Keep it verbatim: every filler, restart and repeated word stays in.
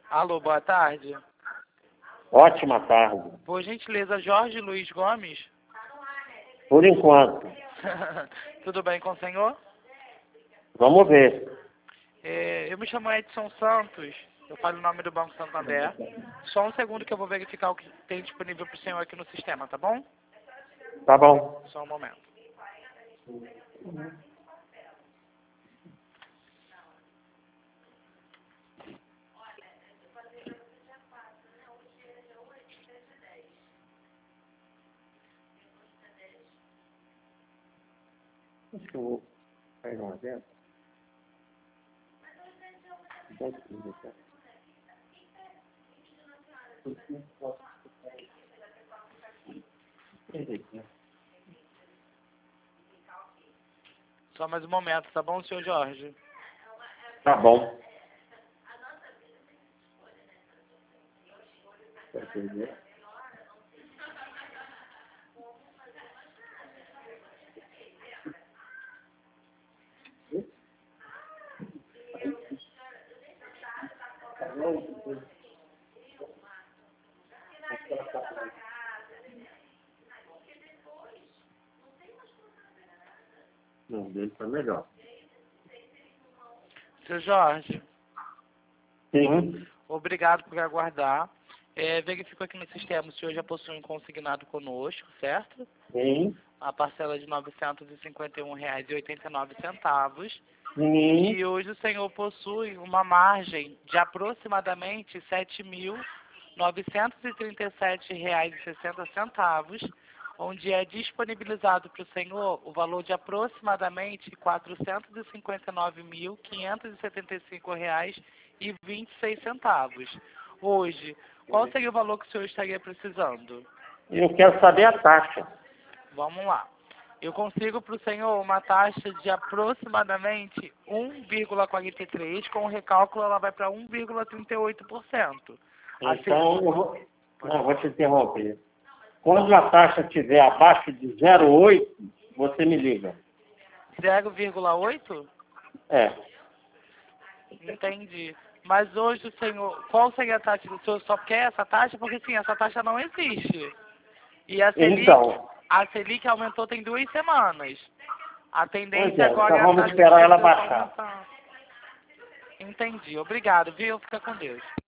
Alô, boa tarde. Ótima tarde. Por gentileza, Jorge Luiz Gomes. Por enquanto. Tudo bem com o senhor? Vamos ver. É, eu me chamo Edson Santos. Eu falo o nome do Banco Santander. Só um segundo que eu vou verificar o que tem disponível para o senhor aqui no sistema, tá bom? Tá bom. Só um momento. Acho que eu vou pegar uma dentro. Só mais um momento, tá bom, senhor Jorge? Tá bom. Não, dele tá melhor. Seu Jorge, Sim. obrigado por aguardar. É, verifico aqui no sistema, o senhor já possui um consignado conosco, certo? Sim. A parcela de novecentos e cinquenta e um reais e oitenta e nove centavos. Sim. E hoje o senhor possui uma margem de aproximadamente sete mil novecentos e trinta e sete reais e sessenta centavos, onde é disponibilizado para o senhor o valor de aproximadamente quatrocentos e cinquenta e nove mil quinhentos e setenta e cinco reais e vinte e seis centavos. Hoje, qual seria o valor que o senhor estaria precisando? Eu quero saber a taxa. Vamos lá. Eu consigo para o senhor uma taxa de aproximadamente um vírgula quarenta e três, com o recálculo ela vai para um vírgula trinta e oito por cento. Então, eu vou... Não, vou te interromper. Quando a taxa estiver abaixo de zero vírgula oito, você me liga. zero vírgula oito? É. Entendi. Mas hoje o senhor, qual seria a taxa? O senhor só quer essa taxa? Porque sim, essa taxa não existe. E a Selic, Então. a Selic aumentou tem duas semanas. A tendência Pois é, agora então é a vamos taxa esperar de ela juros baixar. aumentar. Entendi. Obrigado, viu? Fica com Deus.